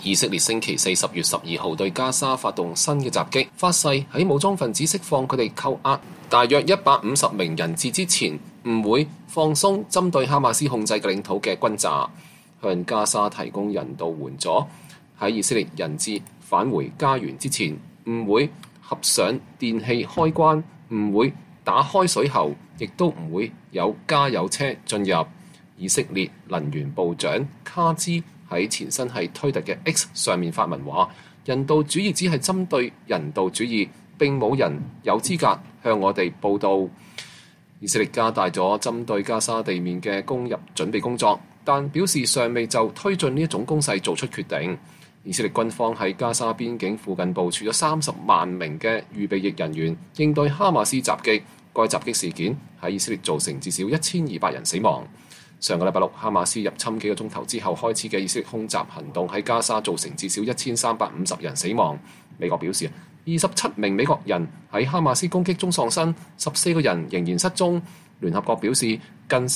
以色列星期四10月12號對加沙發動新嘅襲擊，發誓喺武裝分子釋放佢哋扣押大約150名人質之前，唔會放鬆針對哈馬斯控制嘅領土嘅轟炸，向加沙提供人道援助。喺以色列人質返回家園之前，唔會合上電器開關，唔會打開水喉，亦都唔會有加油車進入。以色列能源部長卡茲喺前身係推特嘅 X 上面發文話：人道主義只係針對人道主義，並冇人有資格向我哋報道。以色列加大咗針對加沙地面嘅攻入準備工作，但表示尚未就推進呢一種攻勢做出決定。以色列軍方喺加沙邊境附近部署咗30萬名嘅預備役人員，應對哈馬斯襲擊。該襲擊事件喺以色列造成至少1200人死亡。上個禮拜六，哈馬斯入侵幾個鐘頭之後開始嘅以色列空襲行動喺加沙造成至少1350人死亡。美國表示27名美國人喺哈馬斯攻擊中喪生，14個人仍然失蹤。聯合國表示近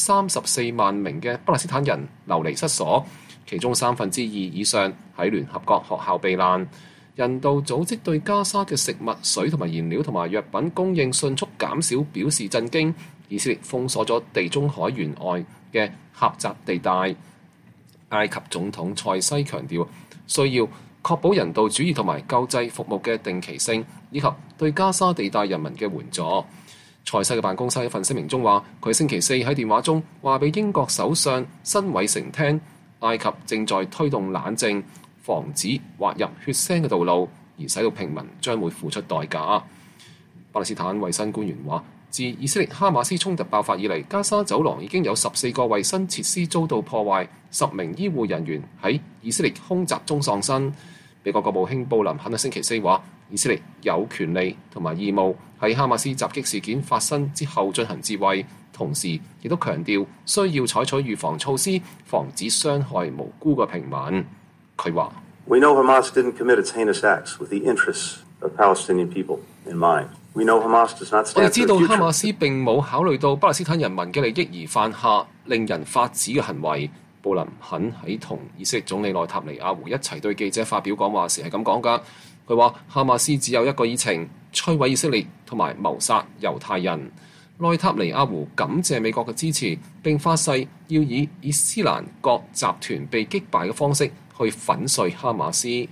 34萬名嘅巴勒斯坦人流離失所，其中2/3以上喺聯合國學校避難。人道組織對加沙嘅食物、水同埋燃料同埋藥品供應迅速減少表示震驚。以色列封鎖咗地中海沿岸嘅狹窄地帶。埃及總統塞西強調，需要確保人道主義同埋救濟服務嘅定期性，以及對加沙地帶人民嘅援助。塞西嘅辦公室一份聲明中話，佢星期四喺電話中話俾英國首相辛偉誠聽，埃及正在推動冷靜，防止滑入血腥嘅道路，而使到平民將會付出代價。巴勒斯坦衛生官員話，自以色列哈馬斯衝突爆發以嚟，加沙走廊已經有14個衛生設施遭到破壞，10名醫護人員喺以色列空襲中喪生。美國國務卿布林肯喺星期四話，以色列有權利同埋義務喺哈馬斯襲擊事件發生之後進行自衛，同時亦都強調需要採取預防措施，防止傷害無辜嘅平民。佢話 ：We know Hamas didn't commit its heinous acts with the interests of Palestinian people in mind. We know Hamas does not stand for the future. 我哋知道哈馬斯並冇考慮到巴勒斯坦人民嘅利益而犯下令人髮指嘅行為。布林肯喺同以色列總理內塔尼亞胡一齊對記者發表講話時係咁講㗎。佢話哈馬斯只有一個議程，摧毀以色列同埋謀殺猶太人。內塔尼亞胡感謝美國嘅支持，並發誓要以伊斯蘭國集團被擊敗嘅方式去粉碎哈馬斯。